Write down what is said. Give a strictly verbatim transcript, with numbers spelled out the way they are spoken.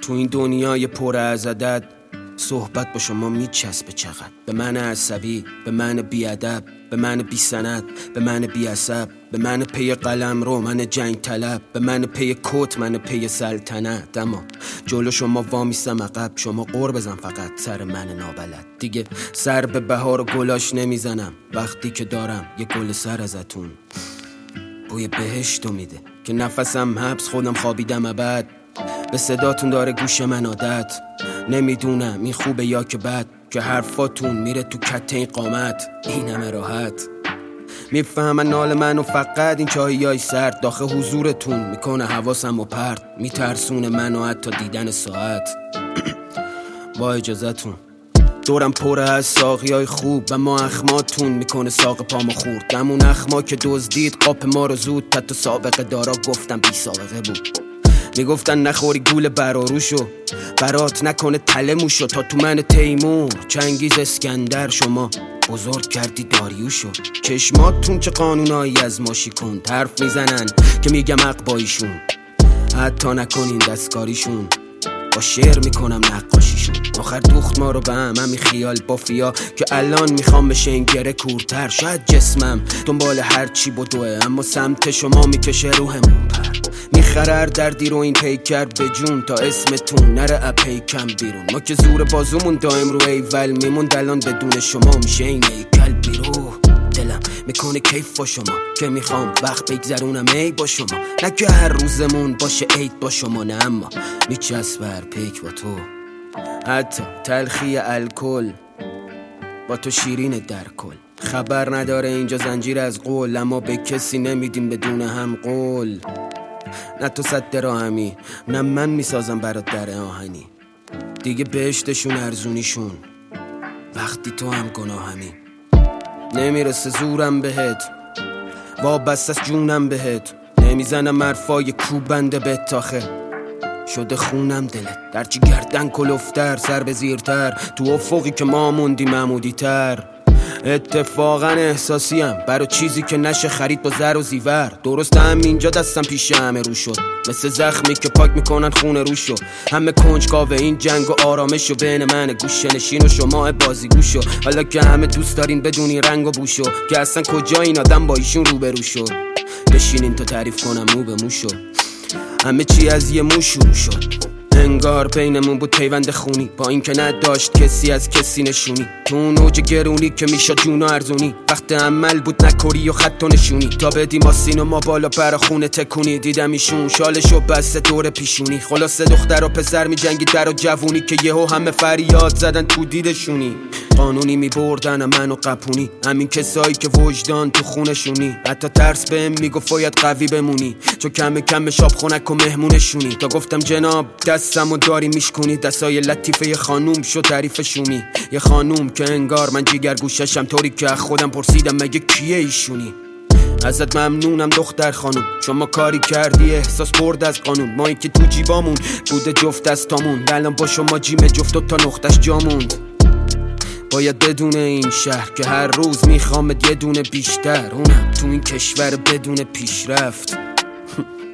تو این دنیای پر از عدد صحبت با شما میچسبه چقدر. به من عصبی، به من بیادب، به من بی سند، به من بی عصب، به من پی قلم رو، من جنگ طلب، به من پی کت، من پی سلطنت. اما جلو شما وامیستم عقب، شما قور بزن فقط سر من نابلد. دیگه سر به بهار و گلاش نمیزنم وقتی که دارم یه گل سر ازتون. بوی بهشتو میده که نفسم حبس، خودم خوابیدم ابد. به صداتون داره گوش من عادت، نمیدونم این خوبه یا که بد که حرفاتون میره تو کته این قامت. این همه راحت میفهمن نال من و فقط این چاهیای سرد داخل حضورتون میکنه حواسم و پرت، میترسونه منو حتی دیدن ساعت. با اجازتون دورم پر از ساقیای خوب و ما اخماتون میکنه ساق پامو خورد. همون اخما که دزدید قاپ ما رو زود، حتی سابقه دارا گفتم بی سابقه بود. میگفتن نخوری گول براروشو، برات نکنه تله موشو. تا تو من تیمور چنگیز اسکندر شما بزرگ کردی داریوشو. چشماتون چه قانونایی از ماشی کن، حرف میزنن که میگم عقباییشون، حتی نکنین دستکاریشون، با شعر میکنم نقاشیشون. آخر دوخت ما رو به هم همین خیال بافیا که الان میخوام بشه این گره کورتر. شاید جسمم دنبال هر چی بدوه، اما سمت شما میکشه روحمون پر. میخرر دردی رو این پیکر به جون تا اسمتون نره اپیکم بیرون. ما که زور بازومون دائم رو ایول میمون، الان بدون شما میشه این ایکل بیرو. دلم میکنه کیف با شما که میخوام وقت بگذرونم ای با شما، نه که هر روزمون باشه عید با شما، نه اما میچسبه هر پیک با تو. حتی تلخی الکل با تو شیرین در کل. خبر نداره اینجا زنجیر از قول، اما به کسی نمیدیم بدون هم قول. نه تو صد دراهمی، نه من میسازم برات در آهنی. دیگه بهشتشون ارزونیشون وقتی تو هم گناهمی. نمیرسه زورم بهت، وابسته از جونم بهت، نمیزنم حرفای کوبنده به تاخه. شده خونم دلت درچی گردن کلفتر، سر به زیرتر تو افقی که ما موندیم عمودی تر. اتفاقا احساسیم برا چیزی که نشه خرید با زر و زیور. درست هم اینجا دستم پیش همه رو شد، مثل زخمی که پاک میکنن خونه رو شد. همه کنجکاوه این جنگ و آرامش و بین من گوشه نشین و شما بازی گوشو. حالا که همه دوست دارین بدونی رنگ و بوشو، که اصلا کجا این آدم با ایشون روبرو شد. بشینین تا تعریف کنم مو به موشو، همه چی از یه مو شروع شد. انگار بینمون بود پیوند خونی، با این که نداشت کسی از کسی نشونی. تو اون اوج گرونی که میشد جون و ارزونی، وقت عمل بود نکوری و خط و نشونی. تا بدیم آسین و ما بالا پر خونه تکونی، دیدم ایشون شالشو بسته دور پیشونی. خلاصه دختر و پسر می جنگی در و جوونی، که یهو همه فریاد زدن تو دیدشونی. قانونی می بردن منو قپونی، همین کسایی که وجدان تو خونشونی. حتی ترس بهم میگفت باید قوی بمونی، چون کم کم شاب خونک و مهمونشونی. تا گفتم جناب دستمو داری میشکونی، دستای لطیفه یه خانوم شو تعریفشونی. یه خانوم که انگار من جیگر گوششم، طوری که خودم پرسیدم مگه کیه ایشونی. ازت ممنونم دختر خانوم، شما کاری کردی احساس برد از قانون. ما این که تو جیبامون بوده جفت دستامون، الان با شما جیم جفت و تا نقطش جاموند. باید بدون این شهر که هر روز میخوامت یه دونه بیشتر، اونم تو این کشور بدون پیشرفت.